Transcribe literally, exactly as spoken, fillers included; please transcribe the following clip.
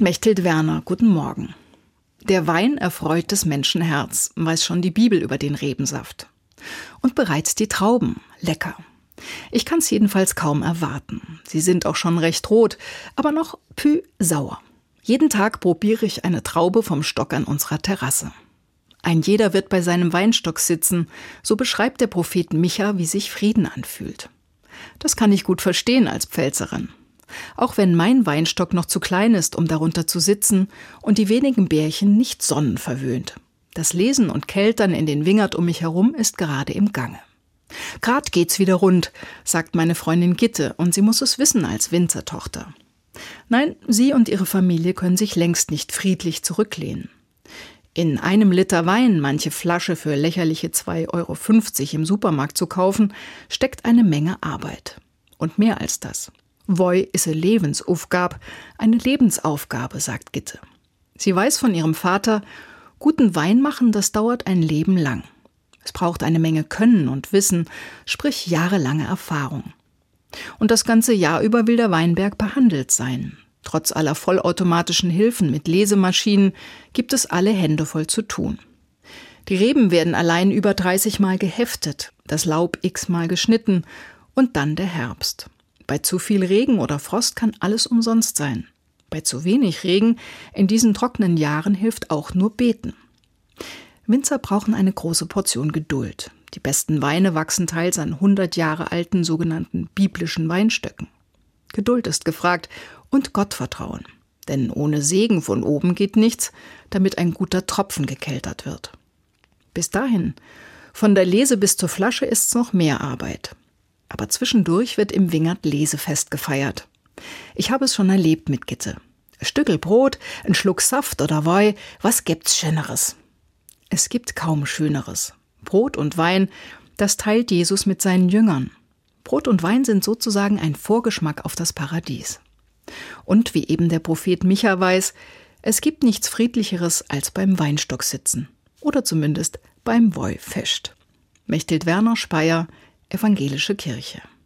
Mechthild Werner, guten Morgen. Der Wein erfreut des Menschen Herz, weiß schon die Bibel über den Rebensaft. Und bereits die Trauben, lecker. Ich kann's jedenfalls kaum erwarten. Sie sind auch schon recht rot, aber noch pü sauer. Jeden Tag probiere ich eine Traube vom Stock an unserer Terrasse. Ein jeder wird bei seinem Weinstock sitzen, so beschreibt der Prophet Micha, wie sich Frieden anfühlt. Das kann ich gut verstehen als Pfälzerin. Auch wenn mein Weinstock noch zu klein ist, um darunter zu sitzen und die wenigen Bärchen nicht sonnenverwöhnt. Das Lesen und Keltern in den Wingert um mich herum ist gerade im Gange. Grad geht's wieder rund, sagt meine Freundin Gitte, und sie muss es wissen als Winzertochter. Nein, sie und ihre Familie können sich längst nicht friedlich zurücklehnen. In einem Liter Wein manche Flasche für lächerliche zwei Euro fünfzig im Supermarkt zu kaufen, steckt eine Menge Arbeit. Und mehr als das. Woi is a Lebensaufgab, eine Lebensaufgabe, sagt Gitte. Sie weiß von ihrem Vater, guten Wein machen, das dauert ein Leben lang. Es braucht eine Menge Können und Wissen, sprich jahrelange Erfahrung. Und das ganze Jahr über will der Weinberg behandelt sein. Trotz aller vollautomatischen Hilfen mit Lesemaschinen gibt es alle Hände voll zu tun. Die Reben werden allein über dreißig Mal geheftet, das Laub x-mal geschnitten und dann der Herbst. Bei zu viel Regen oder Frost kann alles umsonst sein. Bei zu wenig Regen in diesen trockenen Jahren hilft auch nur Beten. Winzer brauchen eine große Portion Geduld. Die besten Weine wachsen teils an hundert Jahre alten sogenannten biblischen Weinstöcken. Geduld ist gefragt und Gottvertrauen. Denn ohne Segen von oben geht nichts, damit ein guter Tropfen gekeltert wird. Bis dahin, von der Lese bis zur Flasche ist's noch mehr Arbeit. Aber zwischendurch wird im Wingert Lesefest gefeiert. Ich habe es schon erlebt mit Gitte. Ein Stückel Brot, ein Schluck Saft oder Woi, was gibt's Schöneres? Es gibt kaum Schöneres. Brot und Wein, das teilt Jesus mit seinen Jüngern. Brot und Wein sind sozusagen ein Vorgeschmack auf das Paradies. Und wie eben der Prophet Micha weiß, es gibt nichts Friedlicheres als beim Weinstock sitzen. Oder zumindest beim Woi-Fest. Mechthild Werner, Speyer, Evangelische Kirche.